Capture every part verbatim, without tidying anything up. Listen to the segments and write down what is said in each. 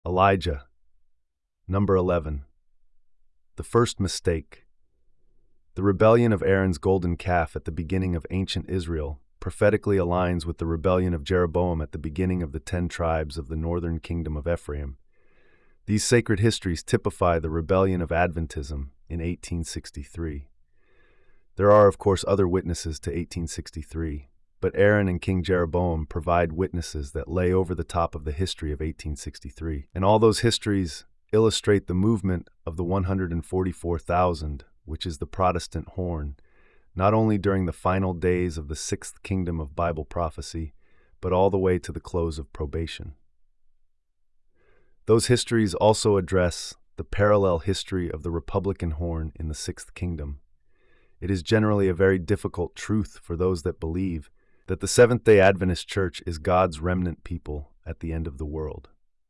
Elijah. Number eleven. The first mistake. The rebellion of Aaron's golden calf at the beginning of ancient Israel prophetically aligns with the rebellion of Jeroboam at the beginning of the ten tribes of the northern kingdom of Ephraim. These sacred histories typify the rebellion of Adventism in eighteen sixty-three. There are, of course, other witnesses to eighteen sixty-three, but Aaron and King Jeroboam provide witnesses that lay over the top of the history of eighteen sixty-three. And all those histories illustrate the movement of the one hundred forty-four thousand, which is the Protestant horn, not only during the final days of the sixth kingdom of Bible prophecy, but all the way to the close of probation. Those histories also address the parallel history of the Republican horn in the sixth kingdom. It is generally a very difficult truth for those that believe that the Seventh-day Adventist Church is God's remnant people at the end of the world.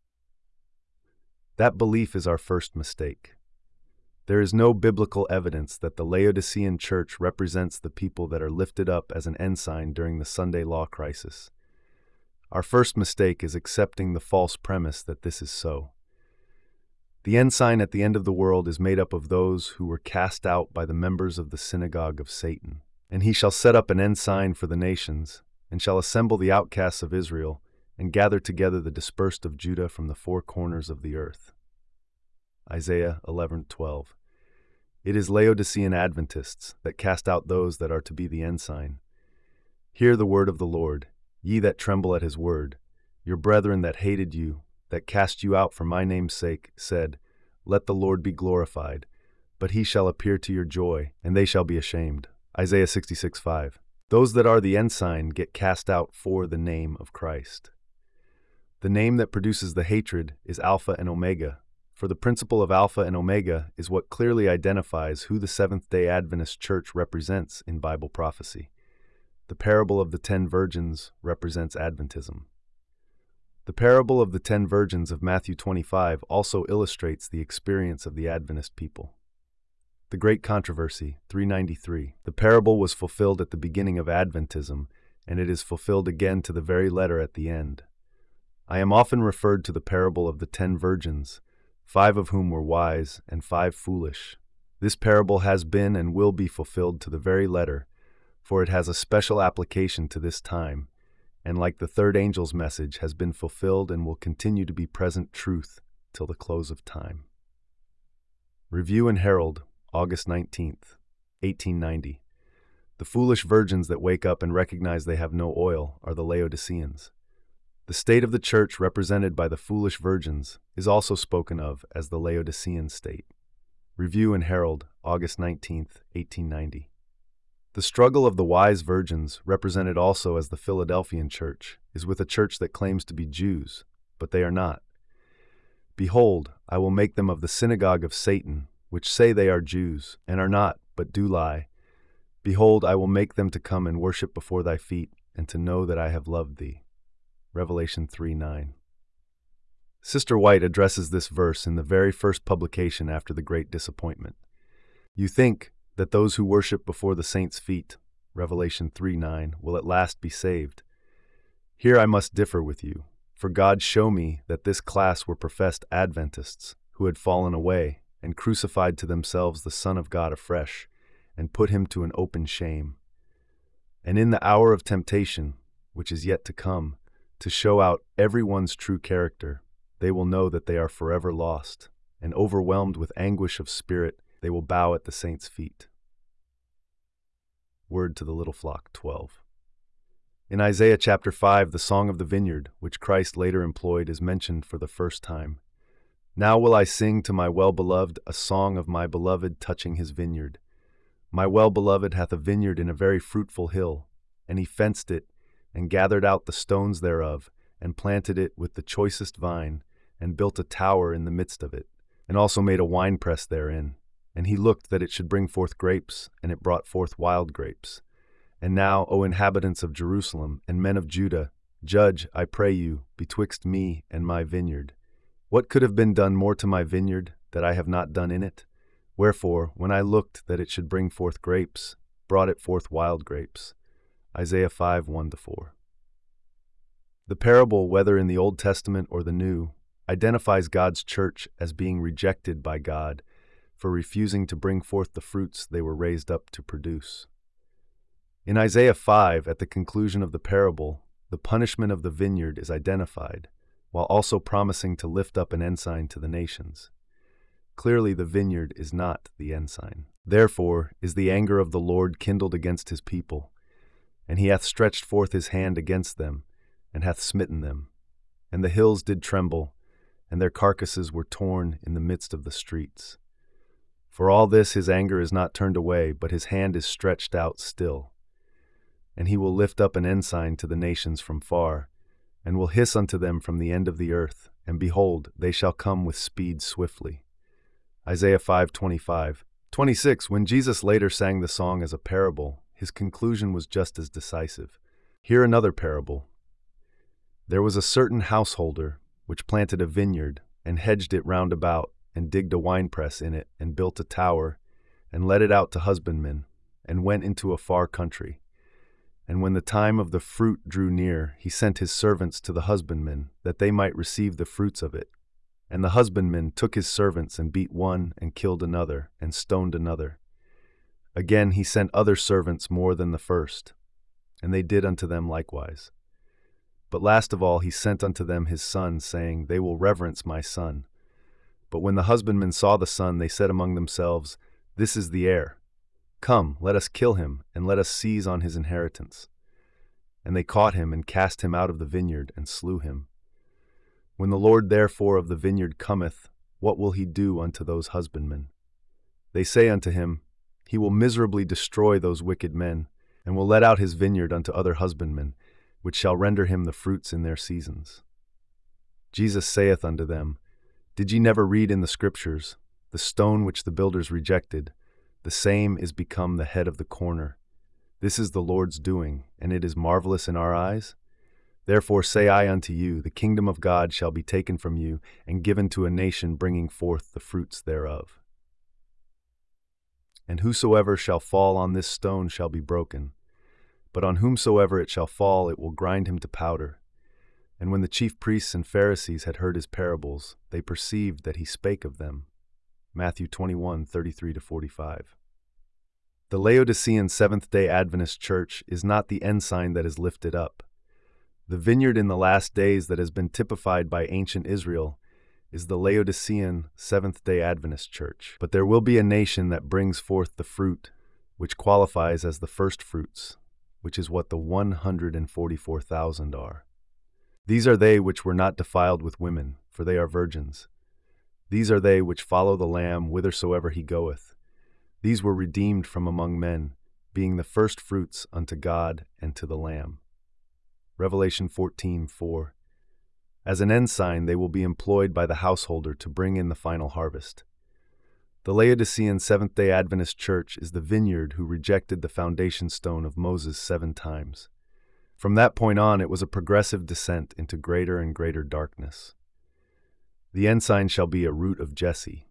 That belief is our first mistake. There is no biblical evidence that the Laodicean church represents the people that are lifted up as an ensign during the Sunday law crisis. Our first mistake is accepting the false premise that this is so. The ensign at the end of the world is made up of those who were cast out by the members of the synagogue of Satan. And he shall set up an ensign for the nations, and shall assemble the outcasts of Israel, and gather together the dispersed of Judah from the four corners of the earth. Isaiah eleven twelve. It is Laodicean Adventists that cast out those that are to be the ensign. Hear the word of the Lord, ye that tremble at his word. Your brethren that hated you, that cast you out for my name's sake, said, Let the Lord be glorified. But he shall appear to your joy, and they shall be ashamed. Isaiah sixty-six five. Those that are the ensign get cast out for the name of Christ. The name that produces the hatred is Alpha and Omega, for the principle of Alpha and Omega is what clearly identifies who the Seventh-day Adventist Church represents in Bible prophecy. The parable of the ten virgins represents Adventism. The parable of the ten virgins of Matthew twenty-five also illustrates the experience of the Adventist people. The Great Controversy, three ninety-three. The parable was fulfilled at the beginning of Adventism, and it is fulfilled again to the very letter at the end. I am often referred to the parable of the ten virgins, five of whom were wise and five foolish. This parable has been and will be fulfilled to the very letter, for it has a special application to this time, and like the third angel's message, has been fulfilled and will continue to be present truth till the close of time. Review and Herald, August nineteenth, eighteen ninety. The foolish virgins that wake up and recognize they have no oil are the Laodiceans. The state of the church represented by the foolish virgins is also spoken of as the Laodicean state. Review and Herald, August nineteenth, eighteen ninety. The struggle of the wise virgins, represented also as the Philadelphian church, is with a church that claims to be Jews, but they are not. Behold, I will make them of the synagogue of Satan, which say they are Jews, and are not, but do lie. Behold, I will make them to come and worship before thy feet, and to know that I have loved thee. Revelation three nine. Sister White addresses this verse in the very first publication after the Great Disappointment. You think that those who worship before the saints' feet, Revelation three nine, will at last be saved. Here I must differ with you, for God show me that this class were professed Adventists who had fallen away and crucified to themselves the Son of God afresh, and put him to an open shame. And in the hour of temptation, which is yet to come, to show out everyone's true character, they will know that they are forever lost, and overwhelmed with anguish of spirit, they will bow at the saints' feet. Word to the Little Flock, twelve. In Isaiah chapter five, the Song of the Vineyard, which Christ later employed, is mentioned for the first time. Now will I sing to my well-beloved a song of my beloved touching his vineyard. My well-beloved hath a vineyard in a very fruitful hill, and he fenced it, and gathered out the stones thereof, and planted it with the choicest vine, and built a tower in the midst of it, and also made a winepress therein. And he looked that it should bring forth grapes, and it brought forth wild grapes. And now, O inhabitants of Jerusalem, and men of Judah, judge, I pray you, betwixt me and my vineyard. What could have been done more to my vineyard, that I have not done in it? Wherefore, when I looked that it should bring forth grapes, brought it forth wild grapes. Isaiah five one to four. The parable, whether in the Old Testament or the New, identifies God's church as being rejected by God for refusing to bring forth the fruits they were raised up to produce. In Isaiah five, at the conclusion of the parable, the punishment of the vineyard is identified, while also promising to lift up an ensign to the nations. Clearly, the vineyard is not the ensign. Therefore is the anger of the Lord kindled against his people, and he hath stretched forth his hand against them, and hath smitten them. And the hills did tremble, and their carcasses were torn in the midst of the streets. For all this his anger is not turned away, but his hand is stretched out still. And he will lift up an ensign to the nations from far, and will hiss unto them from the end of the earth, and behold, they shall come with speed swiftly. Isaiah five twenty-five. twenty-six. When Jesus later sang the song as a parable, his conclusion was just as decisive. Hear another parable. There was a certain householder which planted a vineyard, and hedged it round about, and digged a winepress in it, and built a tower, and let it out to husbandmen, and went into a far country. And when the time of the fruit drew near, he sent his servants to the husbandmen, that they might receive the fruits of it. And the husbandman took his servants, and beat one, and killed another, and stoned another. Again he sent other servants more than the first, and they did unto them likewise. But last of all he sent unto them his son, saying, They will reverence my son. But when the husbandmen saw the son, they said among themselves, This is the heir. Come, let us kill him, and let us seize on his inheritance. And they caught him, and cast him out of the vineyard, and slew him. When the Lord therefore of the vineyard cometh, what will he do unto those husbandmen? They say unto him, He will miserably destroy those wicked men, and will let out his vineyard unto other husbandmen, which shall render him the fruits in their seasons. Jesus saith unto them, Did ye never read in the Scriptures, The stone which the builders rejected, the same is become the head of the corner. This is the Lord's doing, and it is marvelous in our eyes? Therefore say I unto you, the kingdom of God shall be taken from you, and given to a nation bringing forth the fruits thereof. And whosoever shall fall on this stone shall be broken, but on whomsoever it shall fall it will grind him to powder. And when the chief priests and Pharisees had heard his parables, they perceived that he spake of them. Matthew twenty-one, thirty-three to forty-five. The Laodicean Seventh-day Adventist Church is not the ensign that is lifted up. The vineyard in the last days that has been typified by ancient Israel is the Laodicean Seventh-day Adventist Church. But there will be a nation that brings forth the fruit, which qualifies as the first fruits, which is what the one hundred forty-four thousand are. These are they which were not defiled with women, for they are virgins. These are they which follow the Lamb whithersoever he goeth. These were redeemed from among men, being the first fruits unto God and to the Lamb. Revelation fourteen four. As an ensign they will be employed by the householder to bring in the final harvest. The Laodicean Seventh-day Adventist Church is the vineyard who rejected the foundation stone of Moses seven times. From that point on, it was a progressive descent into greater and greater darkness. The ensign shall be a root of Jesse.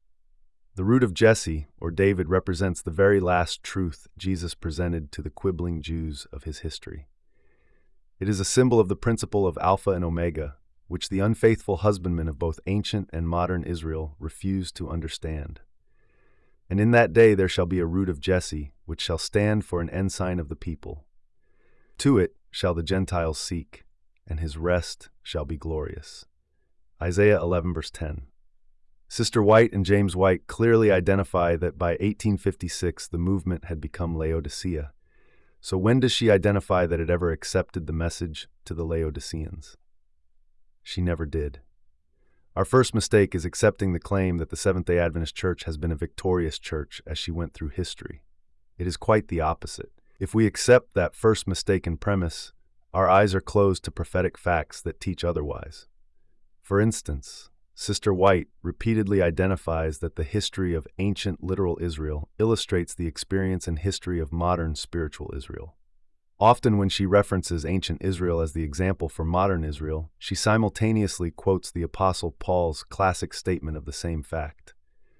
The root of Jesse, or David, represents the very last truth Jesus presented to the quibbling Jews of his history. It is a symbol of the principle of Alpha and Omega, which the unfaithful husbandmen of both ancient and modern Israel refused to understand. And in that day there shall be a root of Jesse, which shall stand for an ensign of the people. To it shall the Gentiles seek, and his rest shall be glorious. Isaiah eleven verse ten. Sister White and James White clearly identify that by eighteen fifty-six the movement had become Laodicea. So when does she identify that it ever accepted the message to the Laodiceans? She never did. Our first mistake is accepting the claim that the Seventh-day Adventist Church has been a victorious church as she went through history. It is quite the opposite. If we accept that first mistaken premise, our eyes are closed to prophetic facts that teach otherwise. For instance, Sister White repeatedly identifies that the history of ancient literal Israel illustrates the experience and history of modern spiritual Israel. Often when she references ancient Israel as the example for modern Israel, she simultaneously quotes the Apostle Paul's classic statement of the same fact.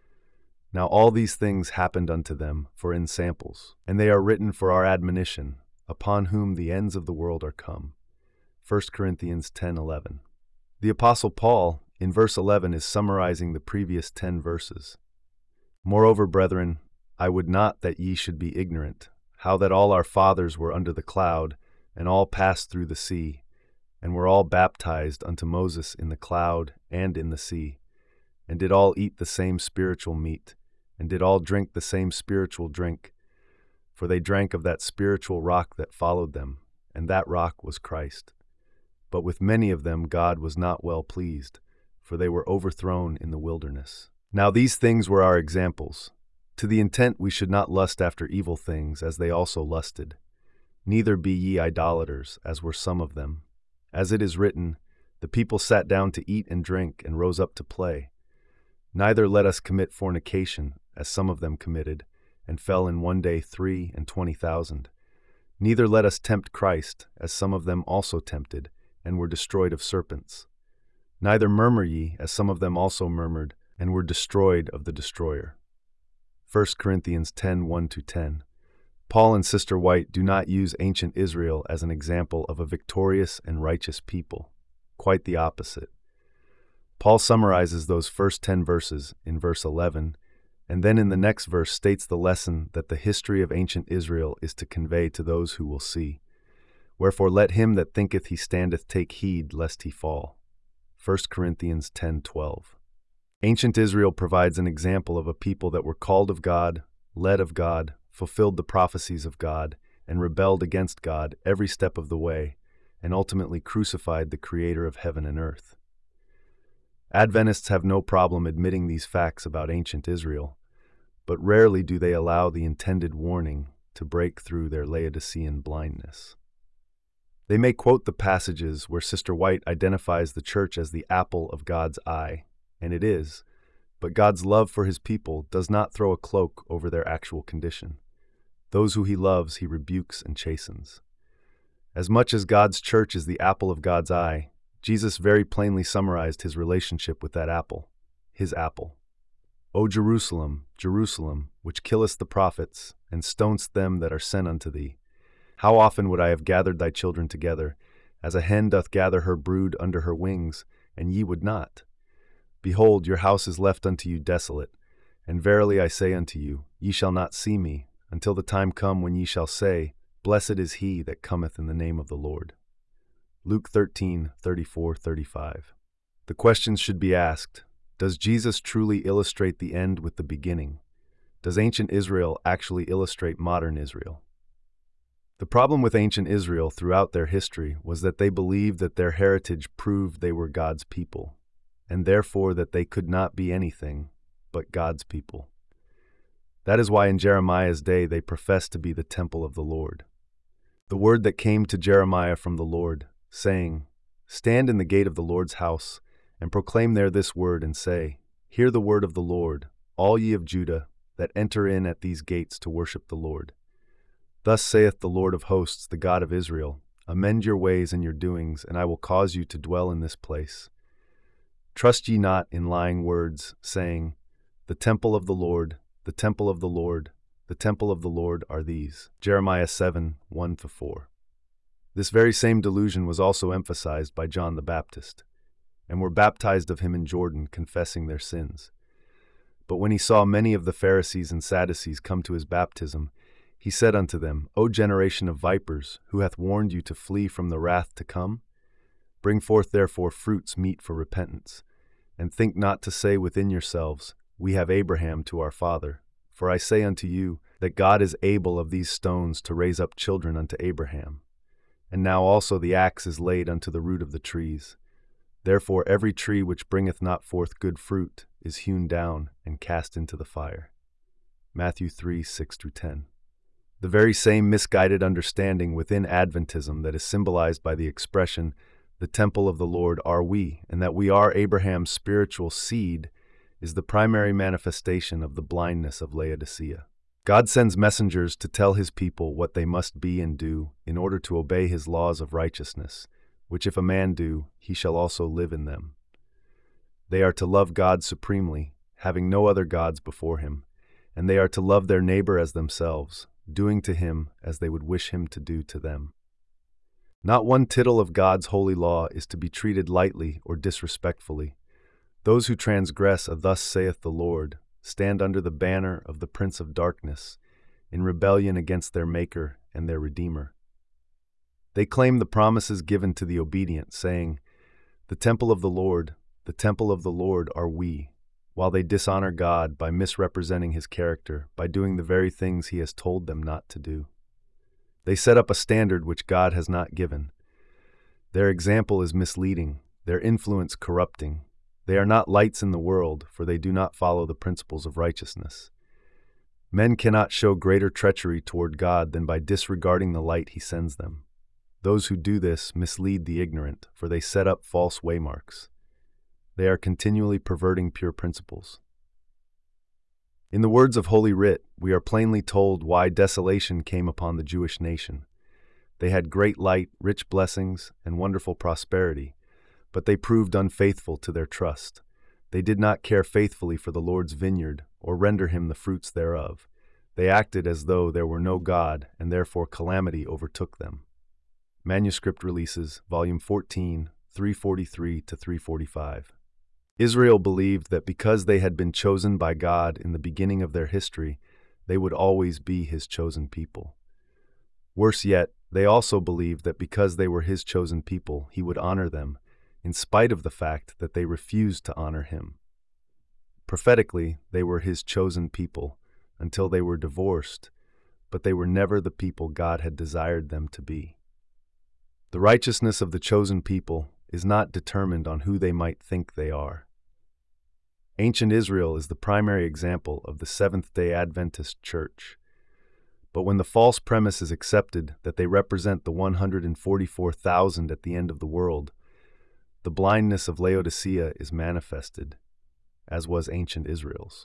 Now all these things happened unto them for ensamples, and they are written for our admonition, upon whom the ends of the world are come. First Corinthians ten eleven. The Apostle Paul, in verse eleven is summarizing the previous ten verses. Moreover, brethren, I would not that ye should be ignorant, how that all our fathers were under the cloud, and all passed through the sea, and were all baptized unto Moses in the cloud and in the sea, and did all eat the same spiritual meat, and did all drink the same spiritual drink, for they drank of that spiritual rock that followed them, and that rock was Christ. But with many of them God was not well pleased, for they were overthrown in the wilderness. Now these things were our examples, to the intent we should not lust after evil things, as they also lusted. Neither be ye idolaters, as were some of them. As it is written, the people sat down to eat and drink, and rose up to play. Neither let us commit fornication, as some of them committed, and fell in one day three and twenty thousand. Neither let us tempt Christ, as some of them also tempted, and were destroyed of serpents. Neither murmur ye, as some of them also murmured, and were destroyed of the destroyer. First Corinthians ten, one to ten. Paul and Sister White do not use ancient Israel as an example of a victorious and righteous people. Quite the opposite. Paul summarizes those first ten verses in verse eleven, and then in the next verse states the lesson that the history of ancient Israel is to convey to those who will see. Wherefore let him that thinketh he standeth take heed lest he fall. First Corinthians ten, twelve. Ancient Israel provides an example of a people that were called of God, led of God, fulfilled the prophecies of God, and rebelled against God every step of the way, and ultimately crucified the Creator of heaven and earth. Adventists have no problem admitting these facts about ancient Israel, but rarely do they allow the intended warning to break through their Laodicean blindness. They may quote the passages where Sister White identifies the church as the apple of God's eye, and it is, but God's love for his people does not throw a cloak over their actual condition. Those who he loves, he rebukes and chastens. As much as God's church is the apple of God's eye, Jesus very plainly summarized his relationship with that apple, his apple. O Jerusalem, Jerusalem, which killest the prophets, and stonest them that are sent unto thee, how often would I have gathered thy children together, as a hen doth gather her brood under her wings, and ye would not? Behold, your house is left unto you desolate, and verily I say unto you, ye shall not see me, until the time come when ye shall say, Blessed is he that cometh in the name of the Lord. Luke thirteen, thirty-four, thirty-five. The questions should be asked, does Jesus truly illustrate the end with the beginning? Does ancient Israel actually illustrate modern Israel? The problem with ancient Israel throughout their history was that they believed that their heritage proved they were God's people, and therefore that they could not be anything but God's people. That is why in Jeremiah's day they professed to be the temple of the Lord. The word that came to Jeremiah from the Lord, saying, Stand in the gate of the Lord's house, and proclaim there this word, and say, Hear the word of the Lord, all ye of Judah, that enter in at these gates to worship the Lord. Thus saith the Lord of hosts, the God of Israel, Amend your ways and your doings, and I will cause you to dwell in this place. Trust ye not in lying words, saying, The temple of the Lord, the temple of the Lord, the temple of the Lord are these. Jeremiah seven, one to four. This very same delusion was also emphasized by John the Baptist, and were baptized of him in Jordan, confessing their sins. But when he saw many of the Pharisees and Sadducees come to his baptism, he said unto them, O generation of vipers, who hath warned you to flee from the wrath to come? Bring forth therefore fruits meet for repentance, and think not to say within yourselves, We have Abraham to our father. For I say unto you, that God is able of these stones to raise up children unto Abraham. And now also the axe is laid unto the root of the trees. Therefore every tree which bringeth not forth good fruit is hewn down and cast into the fire. Matthew three, six through ten. The very same misguided understanding within Adventism that is symbolized by the expression, the temple of the Lord are we, and that we are Abraham's spiritual seed, is the primary manifestation of the blindness of Laodicea. God sends messengers to tell his people what they must be and do in order to obey his laws of righteousness, which if a man do, he shall also live in them. They are to love God supremely, having no other gods before him, and they are to love their neighbor as themselves, doing to him as they would wish him to do to them. Not one tittle of God's holy law is to be treated lightly or disrespectfully, Those who transgress a thus saith the Lord stand under the banner of the Prince of Darkness, in rebellion against their Maker and their Redeemer. They claim the promises given to the obedient, saying, "The temple of the Lord, the temple of the Lord are we," while they dishonor God by misrepresenting his character, by doing the very things he has told them not to do. They set up a standard which God has not given. Their example is misleading, their influence corrupting. They are not lights in the world, for they do not follow the principles of righteousness. Men cannot show greater treachery toward God than by disregarding the light he sends them. Those who do this mislead the ignorant, for they set up false waymarks. They are continually perverting pure principles. In the words of Holy Writ, we are plainly told why desolation came upon the Jewish nation. They had great light, rich blessings, and wonderful prosperity, but they proved unfaithful to their trust. They did not care faithfully for the Lord's vineyard, or render him the fruits thereof. They acted as though there were no God, and therefore calamity overtook them. Manuscript Releases, Volume fourteen, three forty-three to three forty-five. Israel believed that because they had been chosen by God in the beginning of their history, they would always be his chosen people. Worse yet, they also believed that because they were his chosen people, he would honor them, in spite of the fact that they refused to honor him. Prophetically, they were his chosen people until they were divorced, but they were never the people God had desired them to be. The righteousness of the chosen people is not determined on who they might think they are. Ancient Israel is the primary example of the Seventh-day Adventist Church. But when the false premise is accepted that they represent the one hundred forty-four thousand at the end of the world, the blindness of Laodicea is manifested, as was ancient Israel's.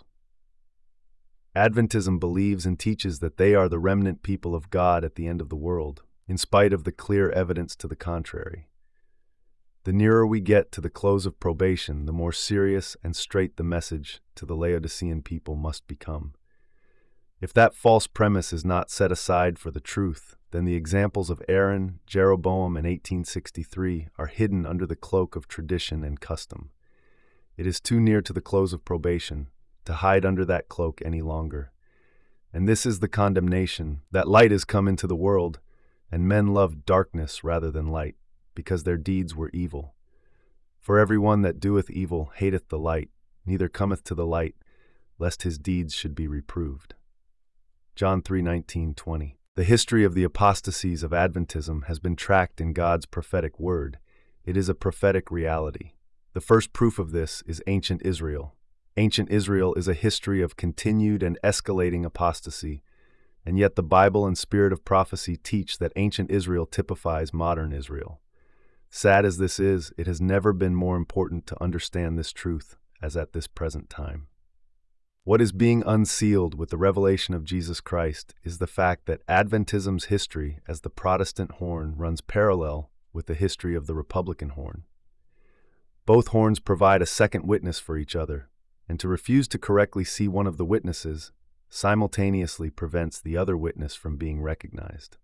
Adventism believes and teaches that they are the remnant people of God at the end of the world, in spite of the clear evidence to the contrary. The nearer we get to the close of probation, the more serious and straight the message to the Laodicean people must become. If that false premise is not set aside for the truth, then the examples of Aaron, Jeroboam, and eighteen sixty-three are hidden under the cloak of tradition and custom. It is too near to the close of probation to hide under that cloak any longer. And this is the condemnation, that light is come into the world, and men loved darkness rather than light, because their deeds were evil. For every one that doeth evil hateth the light, neither cometh to the light, lest his deeds should be reproved. John three nineteen to twenty. The history of the apostasies of Adventism has been tracked in God's prophetic word. It is a prophetic reality. The first proof of this is ancient Israel. Ancient Israel is a history of continued and escalating apostasy, and yet the Bible and spirit of prophecy teach that ancient Israel typifies modern Israel. Sad as this is, it has never been more important to understand this truth as at this present time. What is being unsealed with the revelation of Jesus Christ is the fact that Adventism's history as the Protestant horn runs parallel with the history of the Republican horn. Both horns provide a second witness for each other, and to refuse to correctly see one of the witnesses simultaneously prevents the other witness from being recognized.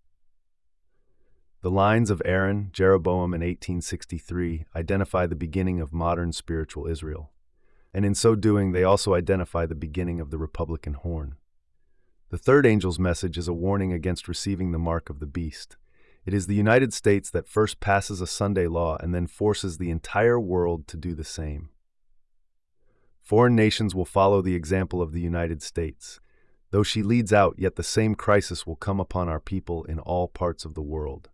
The lines of Aaron, Jeroboam, and eighteen sixty-three identify the beginning of modern spiritual Israel, and in so doing they also identify the beginning of the Republican horn. The third angel's message is a warning against receiving the mark of the beast. It is the United States that first passes a Sunday law and then forces the entire world to do the same. Foreign nations will follow the example of the United States. Though she leads out, yet the same crisis will come upon our people in all parts of the world.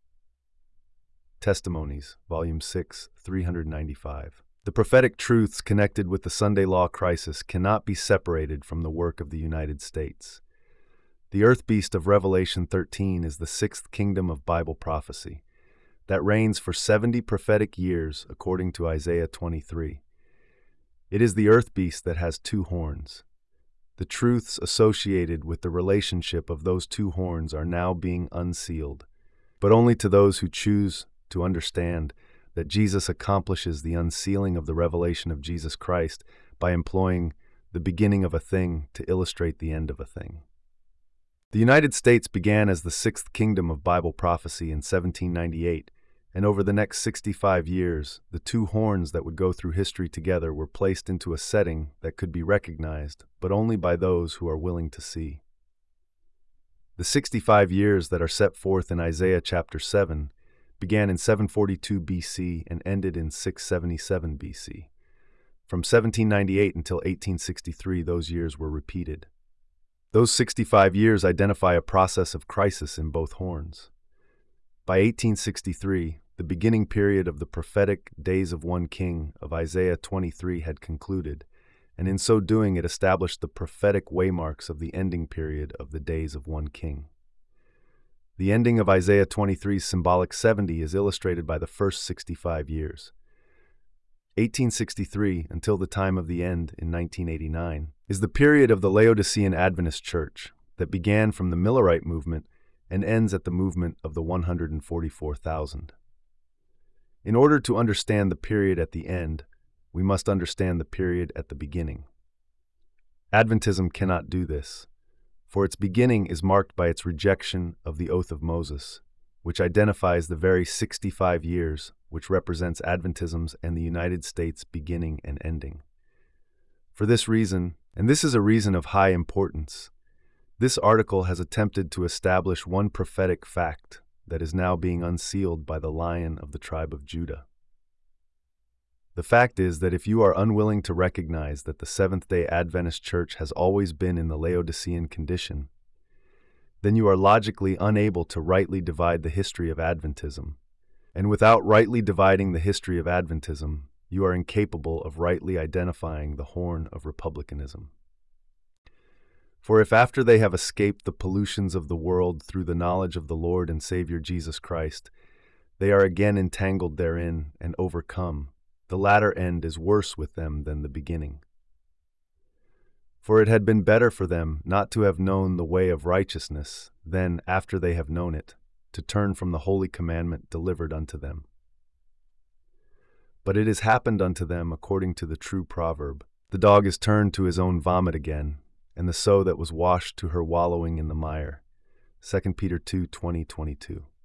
Testimonies, Volume six, three ninety-five. The prophetic truths connected with the Sunday law crisis cannot be separated from the work of the United States. The earth beast of Revelation thirteen is the sixth kingdom of Bible prophecy that reigns for seventy prophetic years according to Isaiah twenty-three. It is the earth beast that has two horns. The truths associated with the relationship of those two horns are now being unsealed, but only to those who choose to understand that Jesus accomplishes the unsealing of the revelation of Jesus Christ by employing the beginning of a thing to illustrate the end of a thing. The United States began as the sixth kingdom of Bible prophecy in seventeen ninety-eight and over the next sixty-five years, the two horns that would go through history together were placed into a setting that could be recognized, but only by those who are willing to see. The sixty-five years that are set forth in Isaiah chapter seven began in seven forty-two B C and ended in six seventy-seven B C. From seventeen ninety-eight until eighteen sixty-three, those years were repeated. Those sixty-five years identify a process of crisis in both horns. By eighteen sixty-three, the beginning period of the prophetic Days of One King of Isaiah twenty-three had concluded, and in so doing it established the prophetic waymarks of the ending period of the Days of One King. The ending of Isaiah twenty-three's symbolic seventy is illustrated by the first sixty-five years. eighteen sixty-three, until the time of the end in nineteen eighty-nine, is the period of the Laodicean Adventist Church that began from the Millerite movement and ends at the movement of the one hundred forty-four thousand. In order to understand the period at the end, we must understand the period at the beginning. Adventism cannot do this, for its beginning is marked by its rejection of the Oath of Moses, which identifies the very sixty-five years which represents Adventism's and the United States' beginning and ending. For this reason, and this is a reason of high importance, this article has attempted to establish one prophetic fact that is now being unsealed by the Lion of the tribe of Judah. The fact is that if you are unwilling to recognize that the Seventh-day Adventist Church has always been in the Laodicean condition, then you are logically unable to rightly divide the history of Adventism. And without rightly dividing the history of Adventism, you are incapable of rightly identifying the horn of republicanism. For if after they have escaped the pollutions of the world through the knowledge of the Lord and Savior Jesus Christ, they are again entangled therein and overcome, the latter end is worse with them than the beginning. For it had been better for them not to have known the way of righteousness than, after they have known it, to turn from the holy commandment delivered unto them. But it has happened unto them according to the true proverb, the dog is turned to his own vomit again, and the sow that was washed to her wallowing in the mire. Second Peter two twenty to twenty-two.